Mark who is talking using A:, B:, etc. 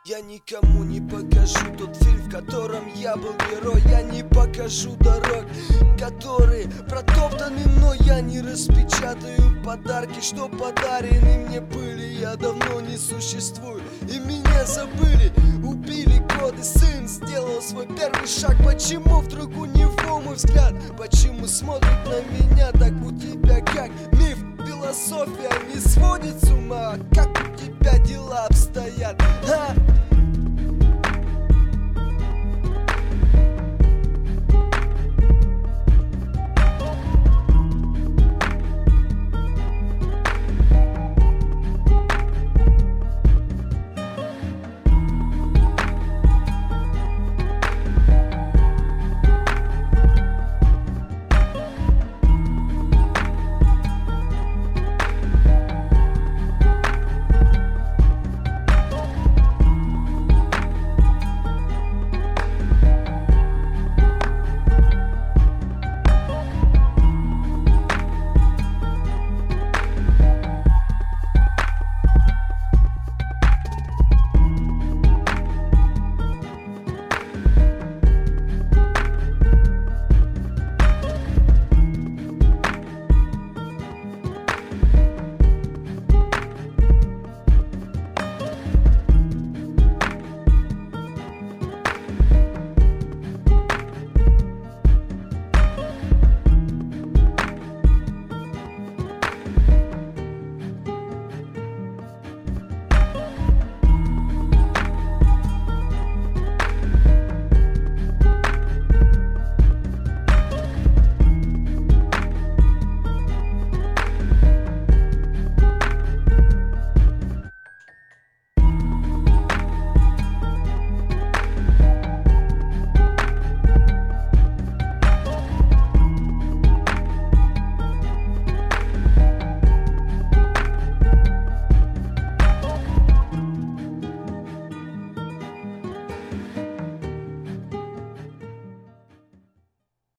A: Я никому не покажу тот фильм, в котором я был герой. Я не покажу дорог, которые протоптаны мной. Я не распечатаю подарки, что подарены мне были. Я давно не существую, и меня забыли. Убили годы, сын сделал свой первый шаг. Почему вдруг у него мой взгляд? Почему смотрит на меня так? У тебя как миф, философия не сводит с ума. Как у тебя дела обстоят?